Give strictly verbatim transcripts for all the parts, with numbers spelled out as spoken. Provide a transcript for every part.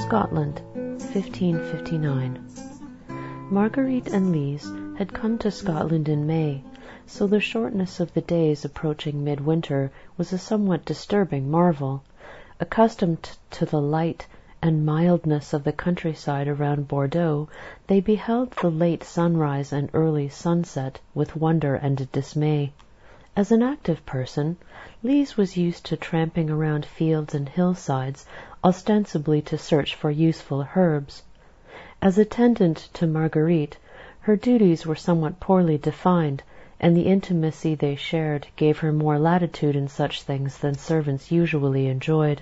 Scotland, fifteen fifty-nine. Marguerite and Lise had come to Scotland in May, so the shortness of the days approaching midwinter was a somewhat disturbing marvel. Accustomed to the light and mildness of the countryside around Bordeaux, they beheld the late sunrise and early sunset with wonder and dismay. As an active person, Lise was used to tramping around fields and hillsides, ostensibly to search for useful herbs. As attendant to Marguerite, her duties were somewhat poorly defined, and the intimacy they shared gave her more latitude in such things than servants usually enjoyed.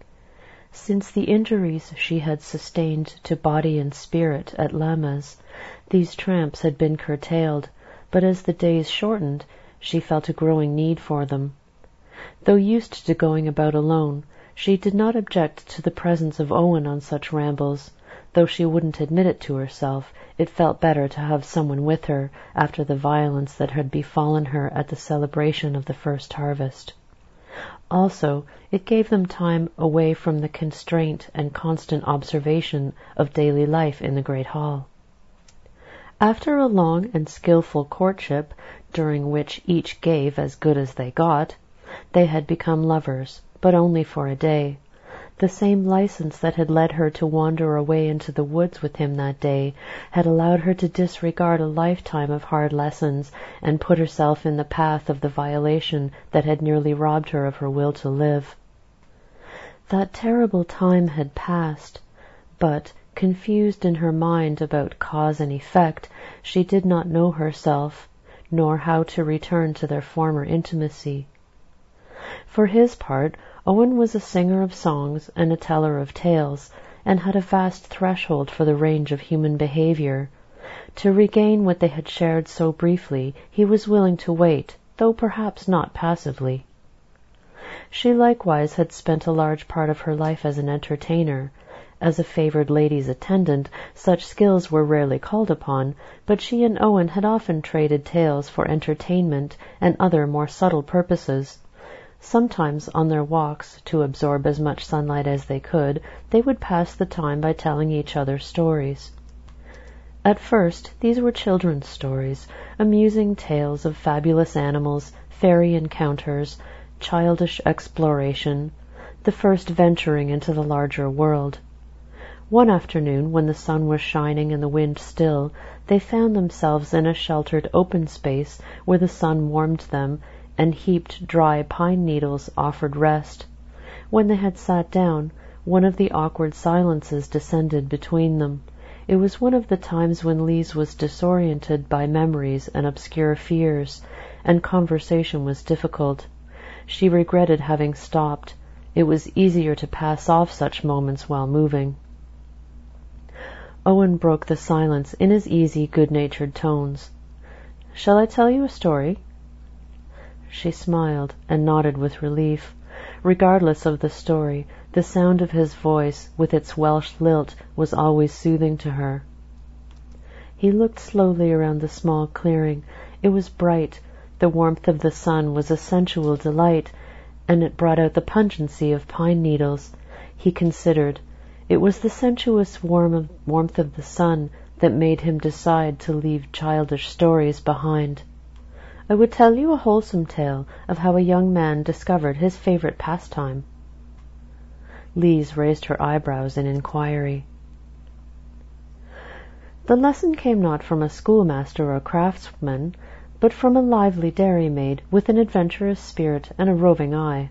Since the injuries she had sustained to body and spirit at Lammas, these tramps had been curtailed, but as the days shortened, she felt a growing need for them. Though used to going about alone, she did not object to the presence of Owen on such rambles. Though she wouldn't admit it to herself, it felt better to have someone with her after the violence that had befallen her at the celebration of the first harvest. Also, it gave them time away from the constraint and constant observation of daily life in the great hall. After a long and skilful courtship, during which each gave as good as they got, they had become lovers, but only for a day. The same license that had led her to wander away into the woods with him that day had allowed her to disregard a lifetime of hard lessons and put herself in the path of the violation that had nearly robbed her of her will to live. That terrible time had passed, but, confused in her mind about cause and effect, she did not know herself, nor how to return to their former intimacy. For his part, Owen was a singer of songs and a teller of tales, and had a vast threshold for the range of human behaviour. To regain what they had shared so briefly, he was willing to wait, though perhaps not passively. She likewise had spent a large part of her life as an entertainer. As a favoured lady's attendant, such skills were rarely called upon, but she and Owen had often traded tales for entertainment and other more subtle purposes. Sometimes on their walks, to absorb as much sunlight as they could, they would pass the time by telling each other stories. At first these were children's stories, amusing tales of fabulous animals, fairy encounters, childish exploration, the first venturing into the larger world. One afternoon, when the sun was shining and the wind still, they found themselves in a sheltered open space where the sun warmed them, and heaped dry pine needles offered rest. When they had sat down, one of the awkward silences descended between them. It was one of the times when Lise was disoriented by memories and obscure fears, and conversation was difficult. She regretted having stopped. It was easier to pass off such moments while moving. Owen broke the silence in his easy, good-natured tones. "Shall I tell you a story?" She smiled and nodded with relief. Regardless of the story, the sound of his voice, with its Welsh lilt, was always soothing to her. He looked slowly around the small clearing. It was bright. The warmth of the sun was a sensual delight, and it brought out the pungency of pine needles. He considered. It was the sensuous warm warmth of the sun that made him decide to leave childish stories behind. "I would tell you a wholesome tale of how a young man discovered his favourite pastime." Lise raised her eyebrows in inquiry. The lesson came not from a schoolmaster or craftsman, but from a lively dairymaid with an adventurous spirit and a roving eye.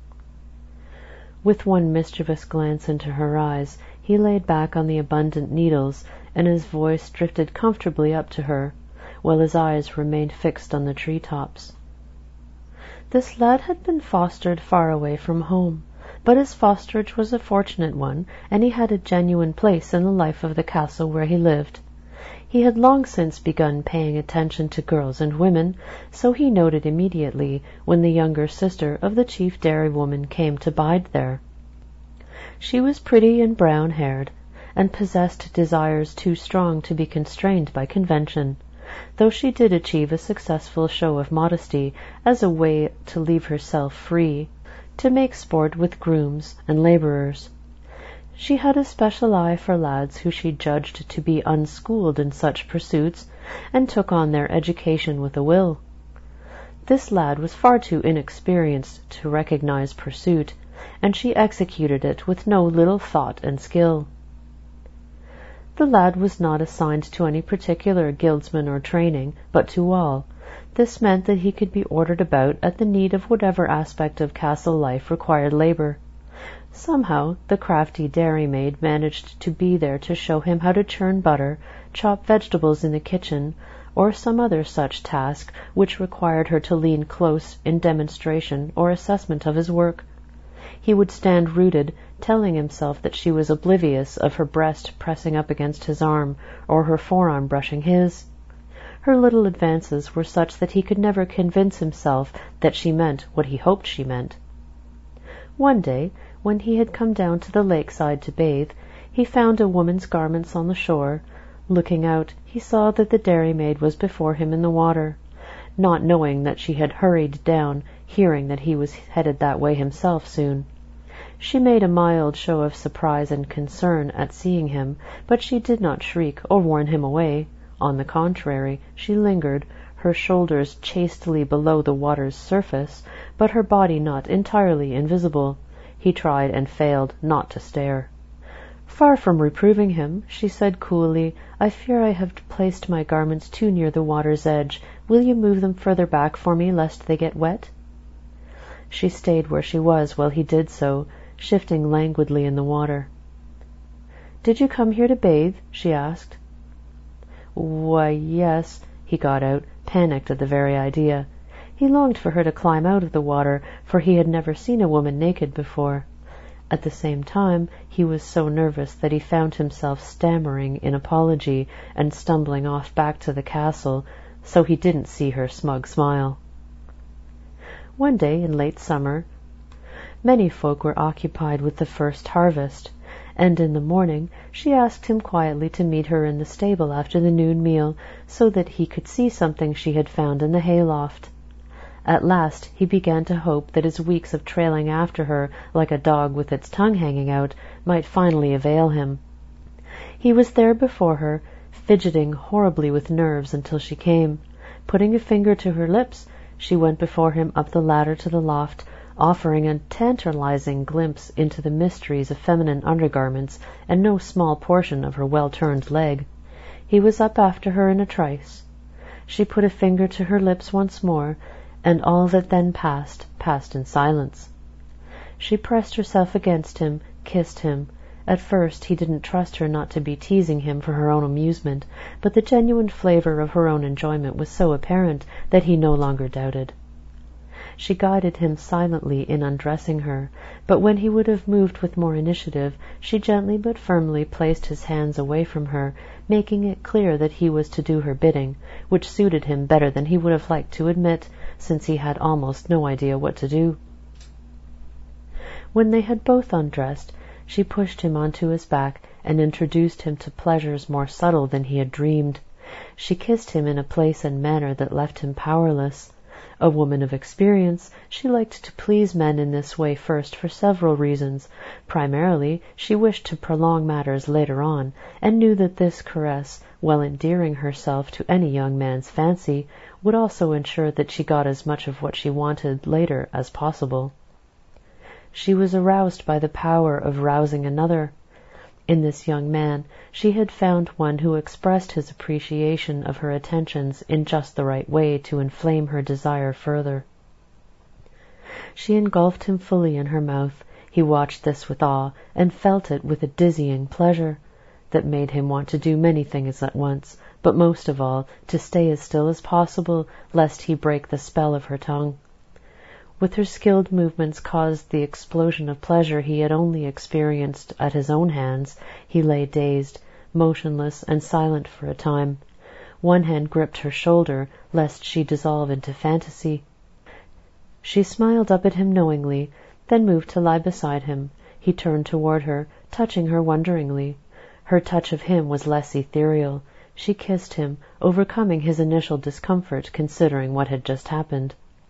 With one mischievous glance into her eyes, he laid back on the abundant needles, and his voice drifted comfortably up to her, while his eyes remained fixed on the tree-tops. This lad had been fostered far away from home, but his fosterage was a fortunate one, and he had a genuine place in the life of the castle where he lived. He had long since begun paying attention to girls and women, so he noted immediately when the younger sister of the chief dairywoman came to bide there. She was pretty and brown-haired, and possessed desires too strong to be constrained by convention, though she did achieve a successful show of modesty as a way to leave herself free, to make sport with grooms and labourers. She had a special eye for lads who she judged to be unschooled in such pursuits, and took on their education with a will. This lad was far too inexperienced to recognize pursuit, and she executed it with no little thought and skill. The lad was not assigned to any particular guildsman or training, but to all. This meant that he could be ordered about at the need of whatever aspect of castle life required labor. Somehow the crafty dairymaid managed to be there to show him how to churn butter, chop vegetables in the kitchen, or some other such task which required her to lean close in demonstration or assessment of his work. He would stand rooted, telling himself that she was oblivious of her breast pressing up against his arm, or her forearm brushing his. Her little advances were such that he could never convince himself that she meant what he hoped she meant. One day, when he had come down to the lakeside to bathe, he found a woman's garments on the shore. Looking out, he saw that the dairymaid was before him in the water. Not knowing that she had hurried down, hearing that he was headed that way himself soon. She made a mild show of surprise and concern at seeing him, but she did not shriek or warn him away. On the contrary, she lingered, her shoulders chastely below the water's surface, but her body not entirely invisible. He tried and failed not to stare. Far from reproving him, she said coolly, "I fear I have placed my garments too near the water's edge. Will you move them further back for me, lest they get wet?" She stayed where she was while he did so, shifting languidly in the water. "Did you come here to bathe?" she asked. "Why, yes," he got out, panicked at the very idea. He longed for her to climb out of the water, for he had never seen a woman naked before. At the same time, he was so nervous that he found himself stammering in apology and stumbling off back to the castle, so he didn't see her smug smile. One day in late summer, many folk were occupied with the first harvest, and in the morning she asked him quietly to meet her in the stable after the noon meal, so that he could see something she had found in the hayloft. At last he began to hope that his weeks of trailing after her, like a dog with its tongue hanging out, might finally avail him. He was there before her, fidgeting horribly with nerves until she came. Putting a finger to her lips, she went before him up the ladder to the loft, offering a tantalizing glimpse into the mysteries of feminine undergarments and no small portion of her well-turned leg. He was up after her in a trice. She put a finger to her lips once more, and all that then passed, passed in silence. She pressed herself against him, kissed him. At first he didn't trust her not to be teasing him for her own amusement, but the genuine flavor of her own enjoyment was so apparent that he no longer doubted. She guided him silently in undressing her, but when he would have moved with more initiative, she gently but firmly placed his hands away from her, making it clear that he was to do her bidding, which suited him better than he would have liked to admit, since he had almost no idea what to do. When they had both undressed, she pushed him onto his back and introduced him to pleasures more subtle than he had dreamed. She kissed him in a place and manner that left him powerless. A woman of experience, she liked to please men in this way first for several reasons. Primarily, she wished to prolong matters later on, and knew that this caress, while endearing herself to any young man's fancy, would also ensure that she got as much of what she wanted later as possible. She was aroused by the power of rousing another. In this young man she had found one who expressed his appreciation of her attentions in just the right way to inflame her desire further. She engulfed him fully in her mouth. He watched this with awe, and felt it with a dizzying pleasure that made him want to do many things at once, but most of all to stay as still as possible, lest he break the spell of her tongue. With her skilled movements caused the explosion of pleasure he had only experienced at his own hands, he lay dazed, motionless, and silent for a time. One hand gripped her shoulder, lest she dissolve into fantasy. She smiled up at him knowingly, then moved to lie beside him. He turned toward her, touching her wonderingly. Her touch of him was less ethereal. She kissed him, overcoming his initial discomfort considering what had just happened.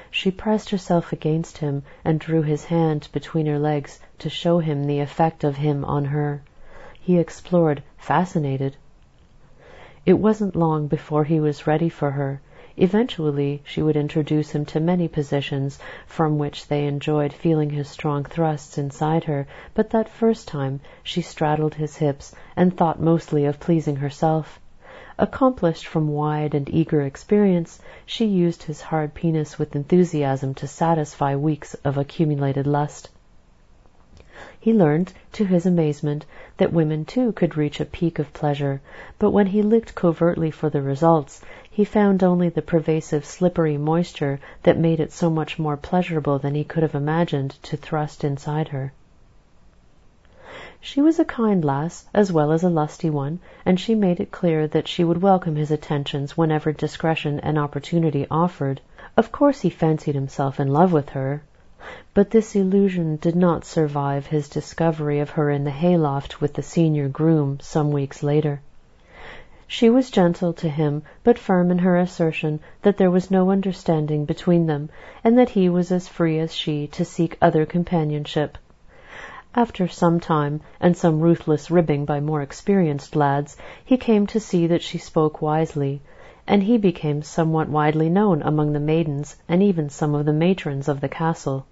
She pressed herself against him and drew his hand between her legs to show him the effect of him on her. He explored, fascinated. It wasn't long before he was ready for her. Eventually she would introduce him to many positions from which they enjoyed feeling his strong thrusts inside her, but that first time she straddled his hips and thought mostly of pleasing herself. Accomplished from wide and eager experience, she used his hard penis with enthusiasm to satisfy weeks of accumulated lust. He learned, to his amazement, that women too could reach a peak of pleasure, but when he licked covertly for the results, he found only the pervasive slippery moisture that made it so much more pleasurable than he could have imagined to thrust inside her. She was a kind lass, as well as a lusty one, and she made it clear that she would welcome his attentions whenever discretion and opportunity offered. Of course he fancied himself in love with her, but this illusion did not survive his discovery of her in the hayloft with the senior groom some weeks later. She was gentle to him, but firm in her assertion that there was no understanding between them, and that he was as free as she to seek other companionship. After some time, and some ruthless ribbing by more experienced lads, he came to see that she spoke wisely, and he became somewhat widely known among the maidens and even some of the matrons of the castle.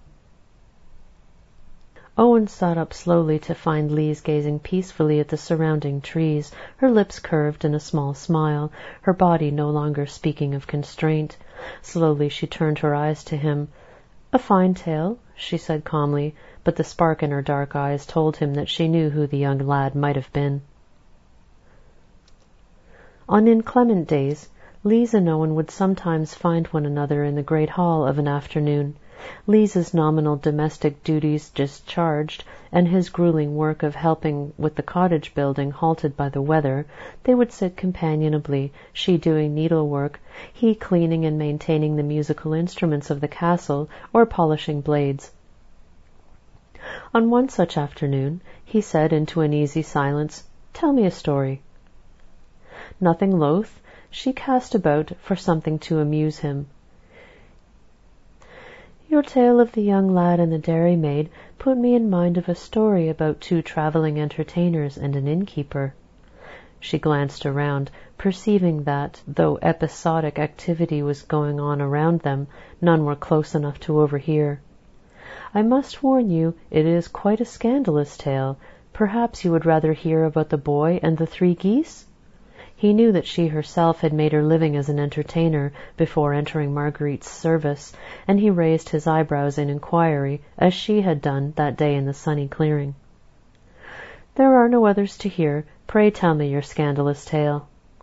Owen sat up slowly to find Lise gazing peacefully at the surrounding trees, her lips curved in a small smile, her body no longer speaking of constraint. Slowly she turned her eyes to him. "A fine tale," she said calmly, but the spark in her dark eyes told him that she knew who the young lad might have been. On inclement days, Lise and Owen would sometimes find one another in the great hall of an afternoon. Lise's nominal domestic duties discharged, and his grueling work of helping with the cottage building halted by the weather, they would sit companionably, she doing needlework, he cleaning and maintaining the musical instruments of the castle, or polishing blades. On one such afternoon he said into an easy silence, "Tell me a story." Nothing loath, she cast about for something to amuse him. "Your tale of the young lad and the dairymaid put me in mind of a story about two travelling entertainers and an innkeeper." She glanced around, perceiving that, though episodic activity was going on around them, none were close enough to overhear. "I must warn you, it is quite a scandalous tale. Perhaps you would rather hear about the boy and the three geese?" He knew that she herself had made her living as an entertainer before entering Marguerite's service, and he raised his eyebrows in inquiry, as she had done that day in the sunny clearing. "There are no others to hear. Pray tell me your scandalous tale."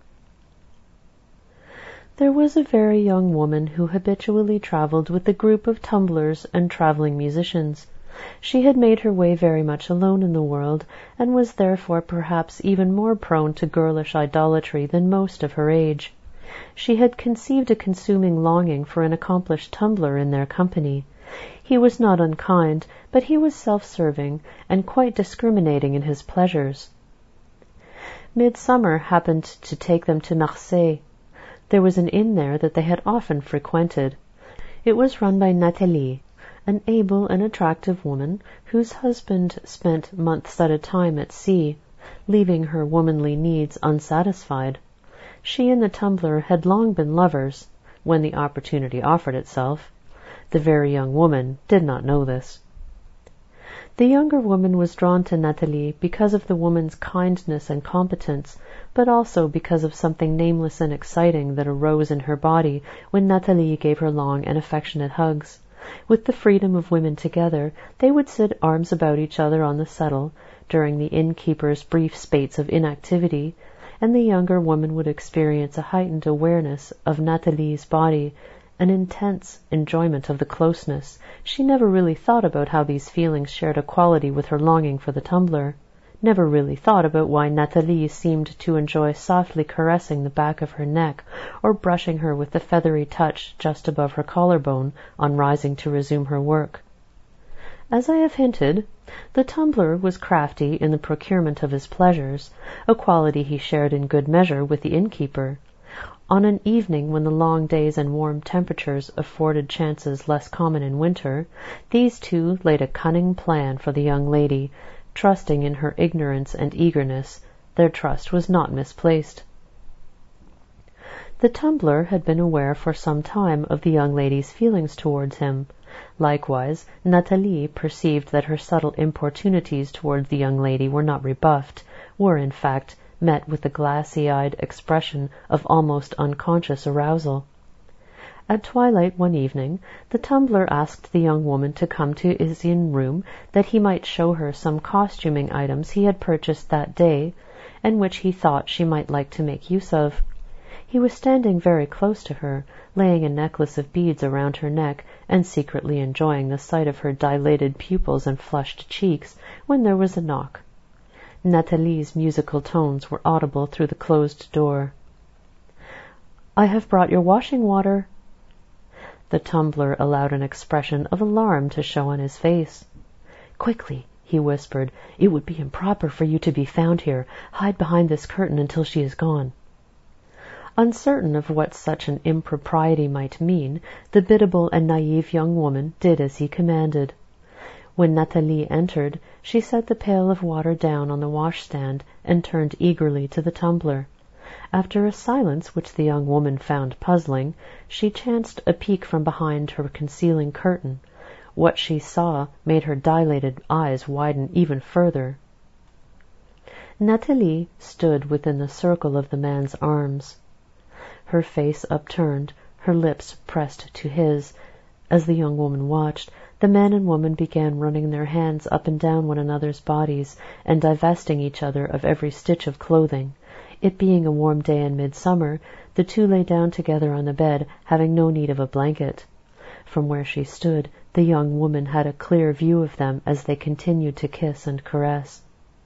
There was a very young woman who habitually travelled with a group of tumblers and travelling musicians. She had made her way very much alone in the world, and was therefore perhaps even more prone to girlish idolatry than most of her age. She had conceived a consuming longing for an accomplished tumbler in their company. He was not unkind, but he was self-serving and quite discriminating in his pleasures. Midsummer happened to take them to Marseille. There was an inn there that they had often frequented. It was run by Nathalie, an able and attractive woman whose husband spent months at a time at sea, leaving her womanly needs unsatisfied. She and the tumbler had long been lovers, when the opportunity offered itself. The very young woman did not know this. The younger woman was drawn to Nathalie because of the woman's kindness and competence, but also because of something nameless and exciting that arose in her body when Nathalie gave her long and affectionate hugs. With the freedom of women together, they would sit arms about each other on the settle during the innkeeper's brief spates of inactivity, and the younger woman would experience a heightened awareness of Nathalie's body, an intense enjoyment of the closeness. She never really thought about how these feelings shared a quality with her longing for the tumbler, never really thought about why Nathalie seemed to enjoy softly caressing the back of her neck or brushing her with the feathery touch just above her collarbone on rising to resume her work. As I have hinted, the tumbler was crafty in the procurement of his pleasures, a quality he shared in good measure with the innkeeper. On an evening when the long days and warm temperatures afforded chances less common in winter, these two laid a cunning plan for the young lady, trusting in her ignorance and eagerness. Their trust was not misplaced. The tumbler had been aware for some time of the young lady's feelings towards him. Likewise, Nathalie perceived that her subtle importunities towards the young lady were not rebuffed, were, in fact, met with the glassy-eyed expression of almost unconscious arousal. At twilight one evening, the tumbler asked the young woman to come to his inn room that he might show her some costuming items he had purchased that day, and which he thought she might like to make use of. He was standing very close to her, laying a necklace of beads around her neck, and secretly enjoying the sight of her dilated pupils and flushed cheeks, when there was a knock. Nathalie's musical tones were audible through the closed door. "I have brought your washing water." The tumbler allowed an expression of alarm to show on his face. "Quickly," he whispered. "It would be improper for you to be found here. Hide behind this curtain until she is gone." Uncertain of what such an impropriety might mean, the biddable and naive young woman did as he commanded. When Nathalie entered, she set the pail of water down on the washstand and turned eagerly to the tumbler. After a silence which the young woman found puzzling, she chanced a peek from behind her concealing curtain. What she saw made her dilated eyes widen even further. Nathalie stood within the circle of the man's arms, her face upturned, her lips pressed to his. As the young woman watched, the man and woman began running their hands up and down one another's bodies, and divesting each other of every stitch of clothing. It being a warm day in midsummer, the two lay down together on the bed, having no need of a blanket. From where she stood, the young woman had a clear view of them as they continued to kiss and caress.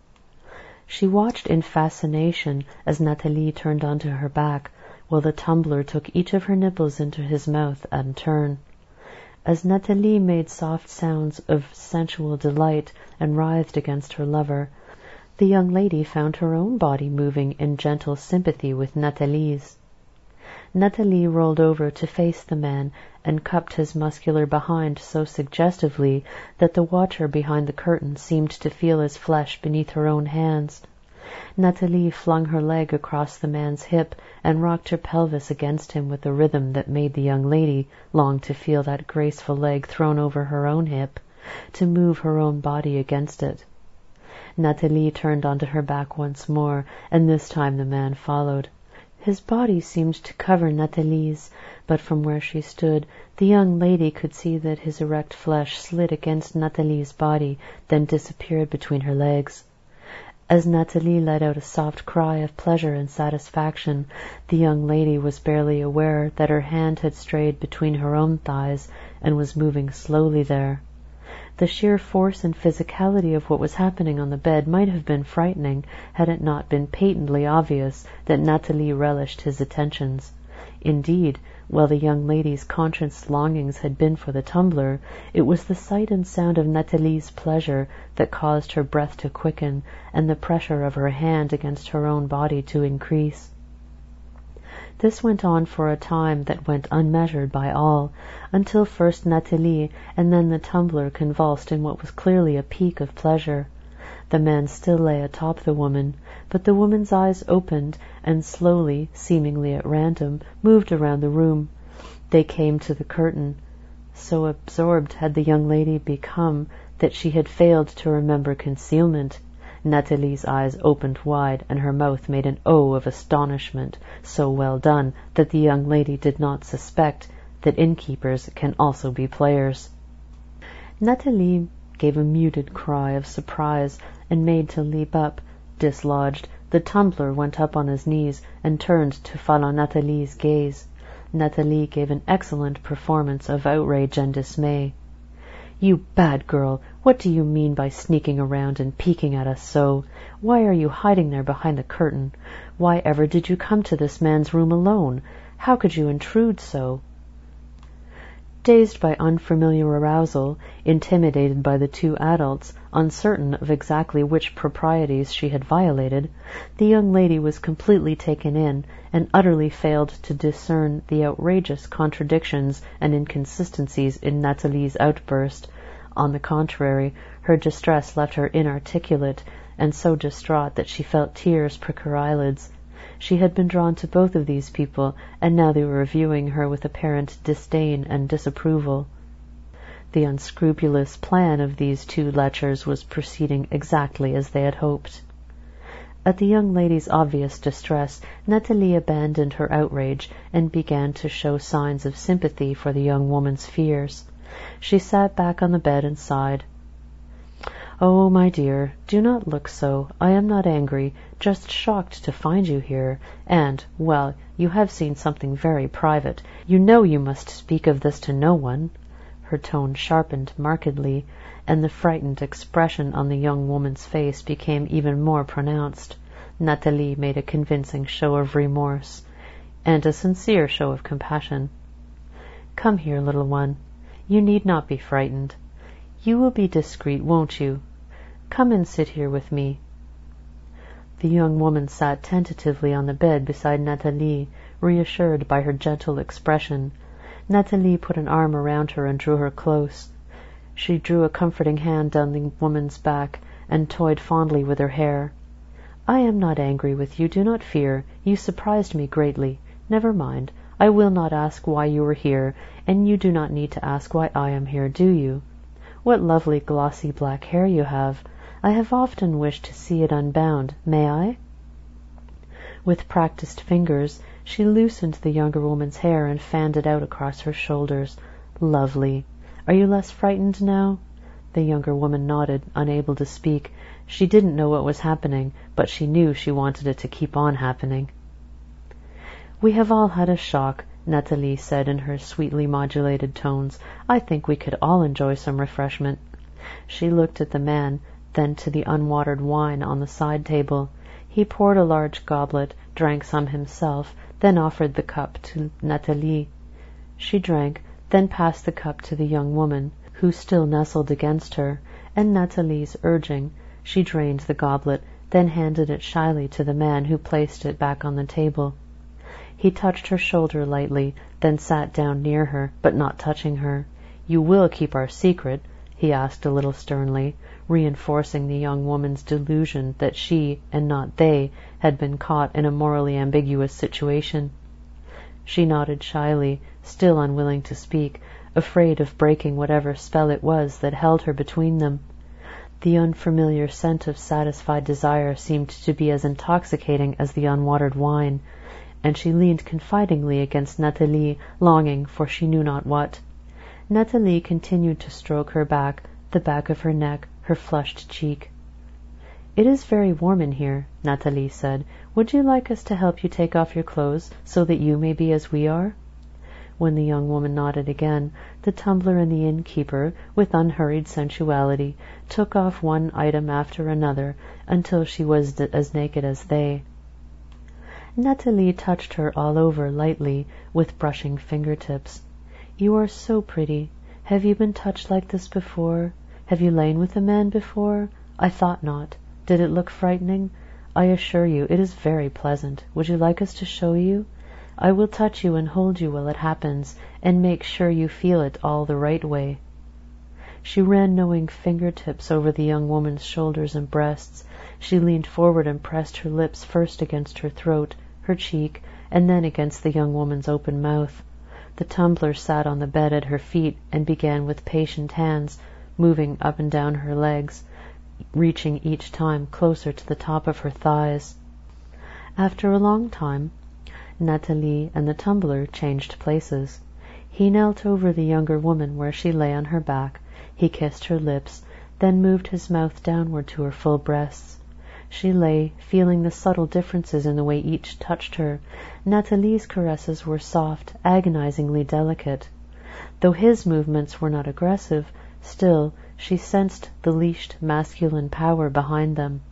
She watched in fascination as Nathalie turned onto her back, while the tumbler took each of her nipples into his mouth in turn. As Nathalie made soft sounds of sensual delight and writhed against her lover, the young lady found her own body moving in gentle sympathy with Nathalie's. Nathalie rolled over to face the man and cupped his muscular behind so suggestively that the watcher behind the curtain seemed to feel his flesh beneath her own hands. Nathalie flung her leg across the man's hip and rocked her pelvis against him with a rhythm that made the young lady long to feel that graceful leg thrown over her own hip, to move her own body against it. Nathalie turned onto her back once more, and this time the man followed. His body seemed to cover Nathalie's, but from where she stood, the young lady could see that his erect flesh slid against Nathalie's body, then disappeared between her legs. As Nathalie let out a soft cry of pleasure and satisfaction, the young lady was barely aware that her hand had strayed between her own thighs and was moving slowly there. The sheer force and physicality of what was happening on the bed might have been frightening had it not been patently obvious that Nathalie relished his attentions. Indeed, while the young lady's conscious longings had been for the tumbler, it was the sight and sound of Nathalie's pleasure that caused her breath to quicken and the pressure of her hand against her own body to increase. This went on for a time that went unmeasured by all, until first Nathalie and then the tumbler convulsed in what was clearly a peak of pleasure. The man still lay atop the woman, but the woman's eyes opened and slowly, seemingly at random, moved around the room. They came to the curtain. So absorbed had the young lady become that she had failed to remember concealment. Nathalie's eyes opened wide, and her mouth made an O of astonishment, so well done that the young lady did not suspect that innkeepers can also be players. Nathalie gave a muted cry of surprise and made to leap up. Dislodged, the tumbler went up on his knees and turned to follow Nathalie's gaze. Nathalie gave an excellent performance of outrage and dismay. "You bad girl, what do you mean by sneaking around and peeking at us so? Why are you hiding there behind the curtain? Why ever did you come to this man's room alone? How could you intrude so?" Dazed by unfamiliar arousal, intimidated by the two adults, uncertain of exactly which proprieties she had violated, the young lady was completely taken in, and utterly failed to discern the outrageous contradictions and inconsistencies in Nathalie's outburst. On the contrary, her distress left her inarticulate, and so distraught that she felt tears prick her eyelids. She had been drawn to both of these people, and now they were viewing her with apparent disdain and disapproval. The unscrupulous plan of these two lechers was proceeding exactly as they had hoped. At the young lady's obvious distress, Nathalie abandoned her outrage and began to show signs of sympathy for the young woman's fears. She sat back on the bed and sighed. "Oh, my dear, do not look so. I am not angry, just shocked to find you here. And, well, you have seen something very private. You know you must speak of this to no one." Her tone sharpened markedly, and the frightened expression on the young woman's face became even more pronounced. Nathalie made a convincing show of remorse, and a sincere show of compassion. "Come here, little one. You need not be frightened. You will be discreet, won't you? Come and sit here with me." The young woman sat tentatively on the bed beside Nathalie, reassured by her gentle expression. Nathalie put an arm around her and drew her close. She drew a comforting hand down the woman's back and toyed fondly with her hair. "I am not angry with you, do not fear. You surprised me greatly. Never mind. I will not ask why you are here, and you do not need to ask why I am here, do you? What lovely glossy black hair you have. I have often wished to see it unbound. May I?" With practised fingers, she loosened the younger woman's hair and fanned it out across her shoulders. "Lovely. Are you less frightened now?" The younger woman nodded, unable to speak. She didn't know what was happening, but she knew she wanted it to keep on happening. "We have all had a shock," Nathalie said in her sweetly modulated tones. "I think we could all enjoy some refreshment." She looked at the man, then to the unwatered wine on the side table. He poured a large goblet, drank some himself, then offered the cup to Nathalie. She drank, then passed the cup to the young woman, who still nestled against her, and Nathalie's urging, she drained the goblet, then handed it shyly to the man, who placed it back on the table. He touched her shoulder lightly, then sat down near her, but not touching her. "You will keep our secret?" he asked a little sternly, reinforcing the young woman's delusion that she, and not they, had been caught in a morally ambiguous situation. She nodded shyly, still unwilling to speak, afraid of breaking whatever spell it was that held her between them. The unfamiliar scent of satisfied desire seemed to be as intoxicating as the unwatered wine, and she leaned confidingly against Nathalie, longing for she knew not what. Nathalie continued to stroke her back, the back of her neck, her flushed cheek. "It is very warm in here," Nathalie said. "Would you like us to help you take off your clothes so that you may be as we are?" When the young woman nodded again, the tumbler and the innkeeper, with unhurried sensuality, took off one item after another until she was as naked as they. Nathalie touched her all over lightly with brushing fingertips. "You are so pretty. Have you been touched like this before? Have you lain with a man before? I thought not. Did it look frightening? I assure you it is very pleasant. Would you like us to show you? I will touch you and hold you while it happens, and make sure you feel it all the right way." She ran knowing fingertips over the young woman's shoulders and breasts. She leaned forward and pressed her lips first against her throat, her cheek, and then against the young woman's open mouth. The tumbler sat on the bed at her feet and began with patient hands, moving up and down her legs, reaching each time closer to the top of her thighs. After a long time, Nathalie and the tumbler changed places. He knelt over the younger woman where she lay on her back. He kissed her lips, then moved his mouth downward to her full breasts. She lay, feeling the subtle differences in the way each touched her. Nathalie's caresses were soft, agonizingly delicate. Though his movements were not aggressive, still she sensed the leashed masculine power behind them.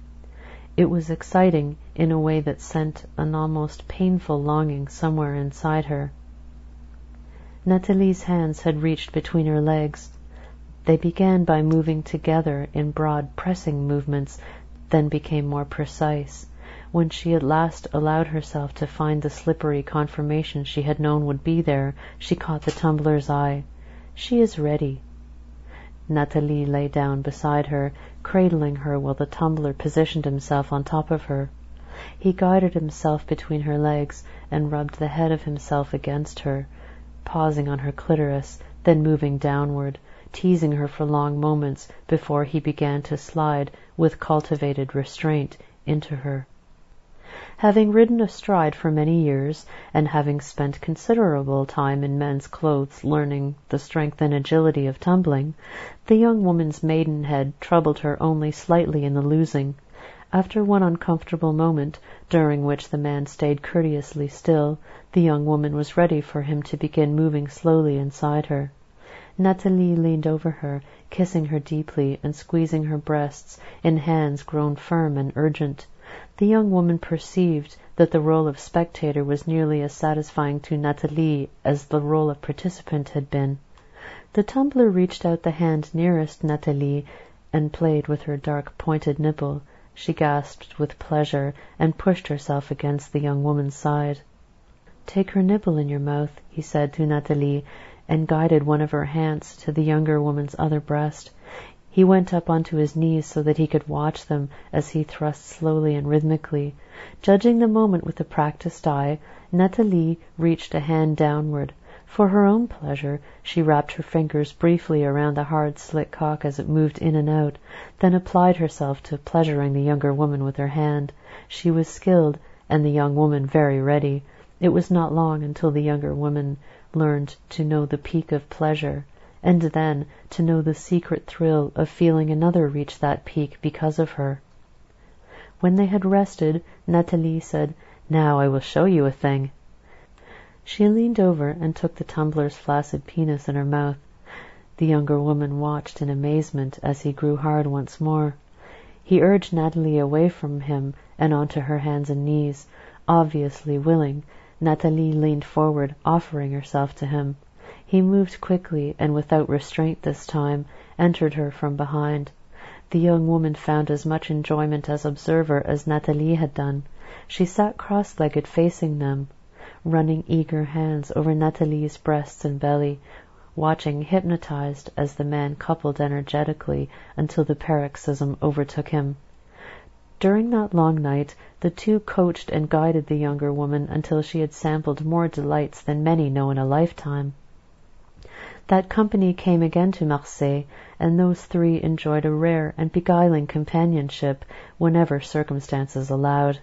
It was exciting in a way that sent an almost painful longing somewhere inside her. Nathalie's hands had reached between her legs. They began by moving together in broad pressing movements, then became more precise. When she at last allowed herself to find the slippery confirmation she had known would be there, she caught the tumbler's eye. "She is ready." Nathalie lay down beside her, cradling her while the tumbler positioned himself on top of her. He guided himself between her legs and rubbed the head of himself against her, pausing on her clitoris, then moving downward, teasing her for long moments before he began to slide, with cultivated restraint, into her. Having ridden astride for many years, and having spent considerable time in men's clothes learning the strength and agility of tumbling, the young woman's maidenhead troubled her only slightly in the losing. After one uncomfortable moment, during which the man stayed courteously still, the young woman was ready for him to begin moving slowly inside her. Nathalie leaned over her, kissing her deeply and squeezing her breasts in hands grown firm and urgent. The young woman perceived that the role of spectator was nearly as satisfying to Nathalie as the role of participant had been. The tumbler reached out the hand nearest Nathalie and played with her dark pointed nipple. She gasped with pleasure and pushed herself against the young woman's side. "Take her nipple in your mouth," he said to Nathalie, and guided one of her hands to the younger woman's other breast. He went up onto his knees so that he could watch them as he thrust slowly and rhythmically. Judging the moment with a practised eye, Nathalie reached a hand downward. For her own pleasure, she wrapped her fingers briefly around the hard, slick cock as it moved in and out, then applied herself to pleasuring the younger woman with her hand. She was skilled, and the young woman very ready. It was not long until the younger woman learned to know the peak of pleasure, and then to know the secret thrill of feeling another reach that peak because of her. When they had rested, Nathalie said, "Now I will show you a thing." She leaned over and took the tumbler's flaccid penis in her mouth. The younger woman watched in amazement as he grew hard once more. He urged Nathalie away from him and onto her hands and knees. Obviously willing, Nathalie leaned forward, offering herself to him. He moved quickly and without restraint this time, entered her from behind. The young woman found as much enjoyment as observer as Nathalie had done. She sat cross-legged facing them, running eager hands over Nathalie's breasts and belly, watching hypnotized as the man coupled energetically until the paroxysm overtook him. During that long night, the two coached and guided the younger woman until she had sampled more delights than many know in a lifetime. That company came again to Marseille, and those three enjoyed a rare and beguiling companionship whenever circumstances allowed.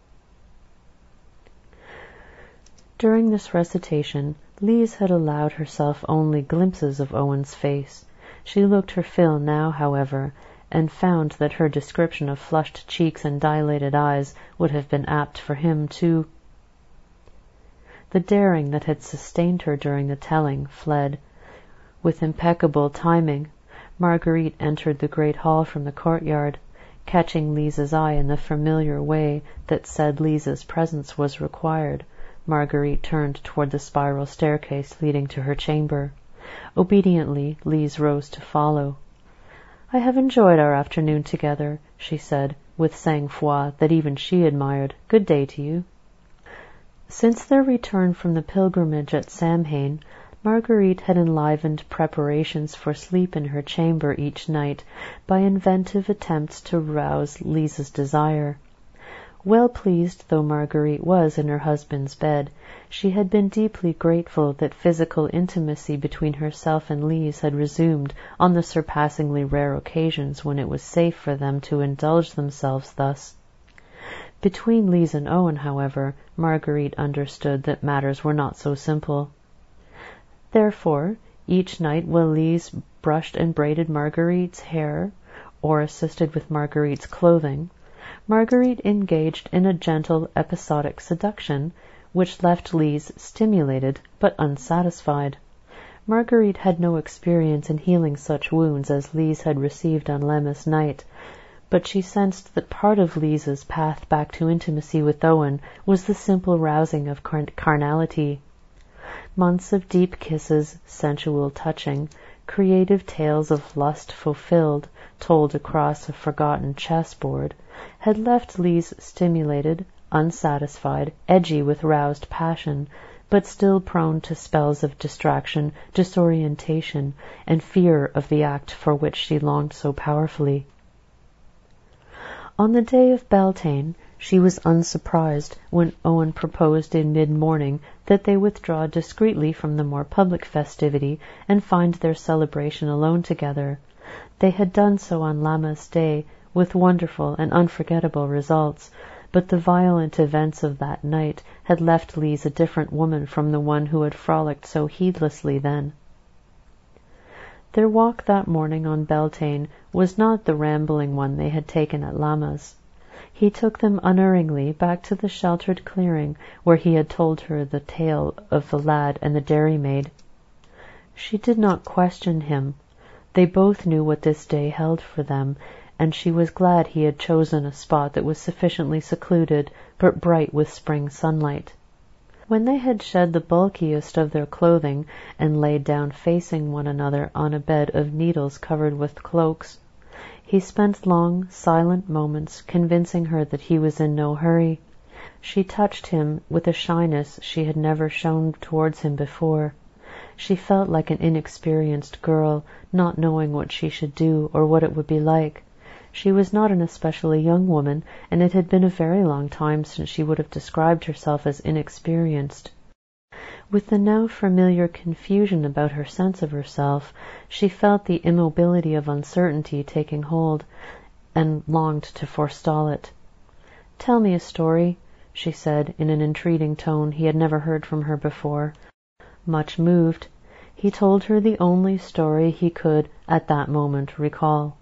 During this recitation, Lise had allowed herself only glimpses of Owen's face. She looked her fill now, however, and found that her description of flushed cheeks and dilated eyes would have been apt for him too. The daring that had sustained her during the telling fled. With impeccable timing, Marguerite entered the great hall from the courtyard, catching Lise's eye in the familiar way that said Lise's presence was required. Marguerite turned toward the spiral staircase leading to her chamber. Obediently, Lise rose to follow. "I have enjoyed our afternoon together," she said, with sang-froid that even she admired. "Good day to you." Since their return from the pilgrimage at Samhain, Marguerite had enlivened preparations for sleep in her chamber each night by inventive attempts to rouse Lise's desire. Well pleased though Marguerite was in her husband's bed, she had been deeply grateful that physical intimacy between herself and Lise had resumed on the surpassingly rare occasions when it was safe for them to indulge themselves thus. Between Lise and Owen, however, Marguerite understood that matters were not so simple. Therefore, each night while Lise brushed and braided Marguerite's hair, or assisted with Marguerite's clothing, Marguerite engaged in a gentle episodic seduction, which left Lise stimulated but unsatisfied. Marguerite had no experience in healing such wounds as Lise had received on Lammas night, but she sensed that part of Lise's path back to intimacy with Owen was the simple rousing of car- carnality. Months of deep kisses, sensual touching, creative tales of lust fulfilled, told across a forgotten chessboard, had left Lise stimulated, unsatisfied, edgy with roused passion, but still prone to spells of distraction, disorientation, and fear of the act for which she longed so powerfully. On the day of Beltane, she was unsurprised when Owen proposed in mid-morning that they withdraw discreetly from the more public festivity and find their celebration alone together. They had done so on Lammas Day with wonderful and unforgettable results, but the violent events of that night had left Lise a different woman from the one who had frolicked so heedlessly then. Their walk that morning on Beltane was not the rambling one they had taken at Lammas. He took them unerringly back to the sheltered clearing where he had told her the tale of the lad and the dairymaid. She did not question him. They both knew what this day held for them, and she was glad he had chosen a spot that was sufficiently secluded but bright with spring sunlight. When they had shed the bulkiest of their clothing and laid down facing one another on a bed of needles covered with cloaks, he spent long, silent moments convincing her that he was in no hurry. She touched him with a shyness she had never shown towards him before. She felt like an inexperienced girl, not knowing what she should do or what it would be like. She was not an especially young woman, and it had been a very long time since she would have described herself as inexperienced. With the now familiar confusion about her sense of herself, she felt the immobility of uncertainty taking hold, and longed to forestall it. "Tell me a story," she said, in an entreating tone he had never heard from her before. Much moved, he told her the only story he could at that moment recall.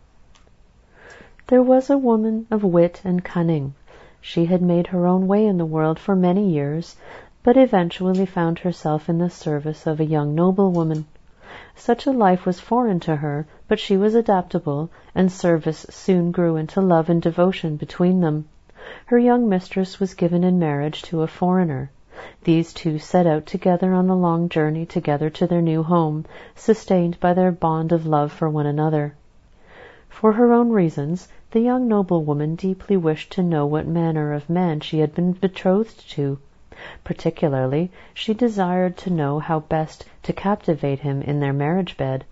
There was a woman of wit and cunning. She had made her own way in the world for many years, but eventually found herself in the service of a young noblewoman. Such a life was foreign to her, but she was adaptable, and service soon grew into love and devotion between them. Her young mistress was given in marriage to a foreigner. These two set out together on the long journey together to their new home, sustained by their bond of love for one another. For her own reasons, the young noblewoman deeply wished to know what manner of man she had been betrothed to. Particularly, she desired to know how best to captivate him in their marriage bed.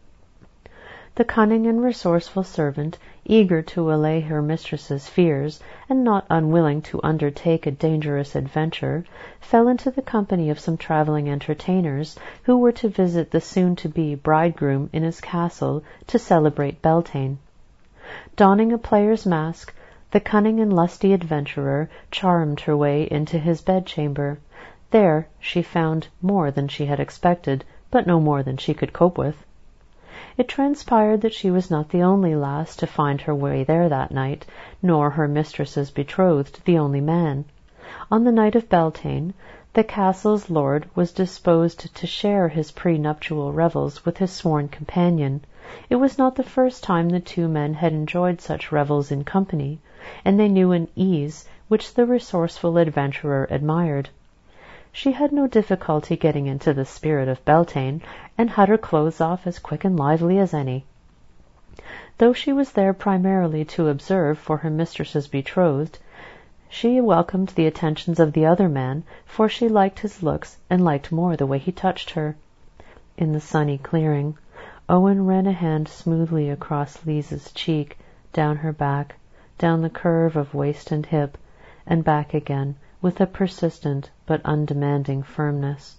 The cunning and resourceful servant, eager to allay her mistress's fears, and not unwilling to undertake a dangerous adventure, fell into the company of some travelling entertainers who were to visit the soon-to-be bridegroom in his castle to celebrate Beltane. Donning a player's mask, the cunning and lusty adventurer charmed her way into his bedchamber. There she found more than she had expected, but no more than she could cope with. It transpired that she was not the only lass to find her way there that night, nor her mistress's betrothed the only man. On the night of Beltane, the castle's lord was disposed to share his prenuptial revels with his sworn companion. It was not the first time the two men had enjoyed such revels in company, and they knew an ease which the resourceful adventurer admired. She had no difficulty getting into the spirit of Beltane, and had her clothes off as quick and lively as any. Though she was there primarily to observe for her mistress's betrothed, she welcomed the attentions of the other man, for she liked his looks and liked more the way he touched her. In the sunny clearing, Owen ran a hand smoothly across Lise's cheek, down her back, down the curve of waist and hip, and back again, with a persistent but undemanding firmness.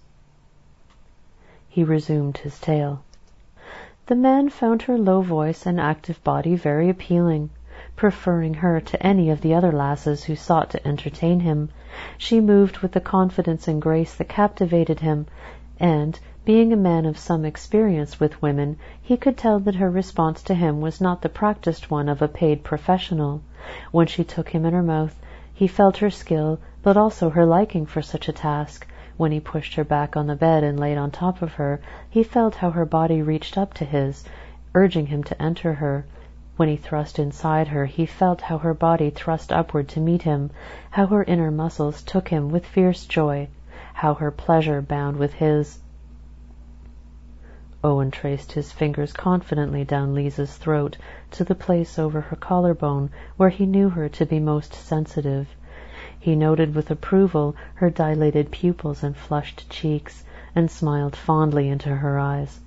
He resumed his tale. The man found her low voice and active body very appealing. Preferring her to any of the other lasses who sought to entertain him, she moved with a confidence and grace that captivated him, and, being a man of some experience with women, he could tell that her response to him was not the practised one of a paid professional. When she took him in her mouth, he felt her skill, but also her liking for such a task. When he pushed her back on the bed and laid on top of her, he felt how her body reached up to his, urging him to enter her. When he thrust inside her, he felt how her body thrust upward to meet him, how her inner muscles took him with fierce joy, how her pleasure bound with his. Owen traced his fingers confidently down Lisa's throat to the place over her collarbone where he knew her to be most sensitive. He noted with approval her dilated pupils and flushed cheeks, and smiled fondly into her eyes.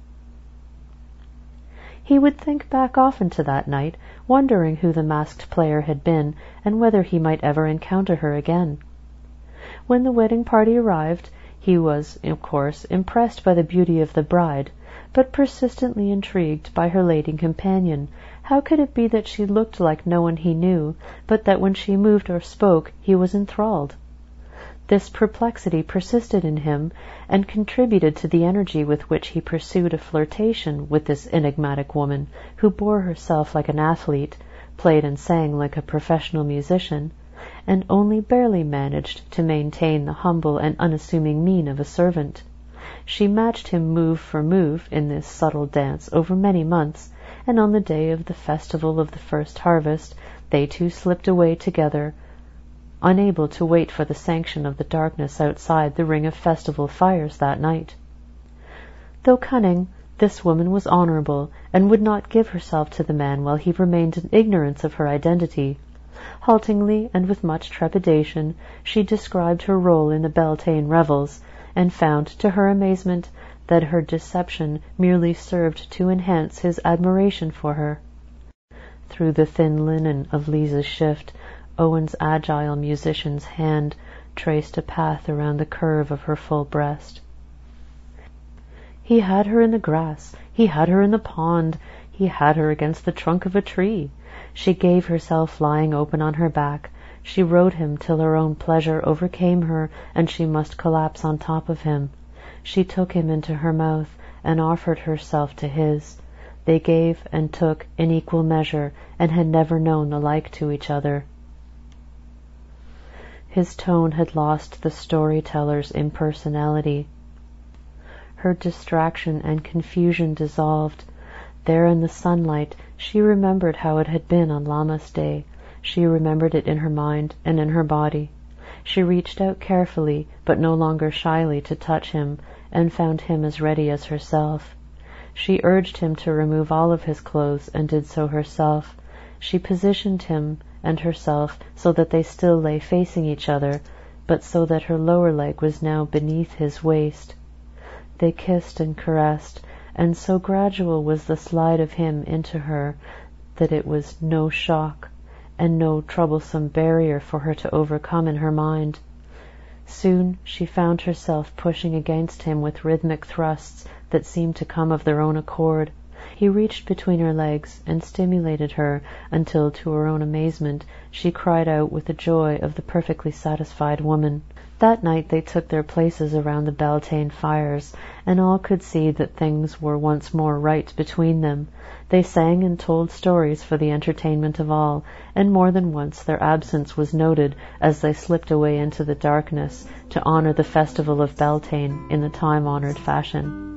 He would think back often to that night, wondering who the masked player had been, and whether he might ever encounter her again. When the wedding party arrived, he was, of course, impressed by the beauty of the bride, but persistently intrigued by her lady companion. How could it be that she looked like no one he knew, but that when she moved or spoke he was enthralled? This perplexity persisted in him, and contributed to the energy with which he pursued a flirtation with this enigmatic woman, who bore herself like an athlete, played and sang like a professional musician, and only barely managed to maintain the humble and unassuming mien of a servant. She matched him move for move in this subtle dance over many months, and on the day of the festival of the first harvest they two slipped away together, unable to wait for the sanction of the darkness outside the ring of festival fires that night. Though cunning, this woman was honourable, and would not give herself to the man while he remained in ignorance of her identity. Haltingly and with much trepidation she described her role in the Beltane revels, and found to her amazement that her deception merely served to enhance his admiration for her. Through the thin linen of Lisa's shift, Owen's agile musician's hand traced a path around the curve of her full breast. He had her in the grass, he had her in the pond, he had her against the trunk of a tree. She gave herself lying open on her back. She rode him till her own pleasure overcame her, and she must collapse on top of him. She took him into her mouth, and offered herself to his. They gave and took in equal measure, and had never known the like to each other. His tone had lost the storyteller's impersonality. Her distraction and confusion dissolved. There in the sunlight she remembered how it had been on Lammas Day. She remembered it in her mind and in her body. She reached out carefully, but no longer shyly, to touch him, and found him as ready as herself. She urged him to remove all of his clothes, and did so herself. She positioned him and herself so that they still lay facing each other, but so that her lower leg was now beneath his waist. They kissed and caressed, and so gradual was the slide of him into her that it was no shock, and no troublesome barrier for her to overcome in her mind. Soon she found herself pushing against him with rhythmic thrusts that seemed to come of their own accord. He reached between her legs and stimulated her until, to her own amazement, she cried out with the joy of the perfectly satisfied woman. That night they took their places around the Beltane fires, and all could see that things were once more right between them. They sang and told stories for the entertainment of all, and more than once their absence was noted as they slipped away into the darkness to honour the festival of Beltane in the time-honoured fashion.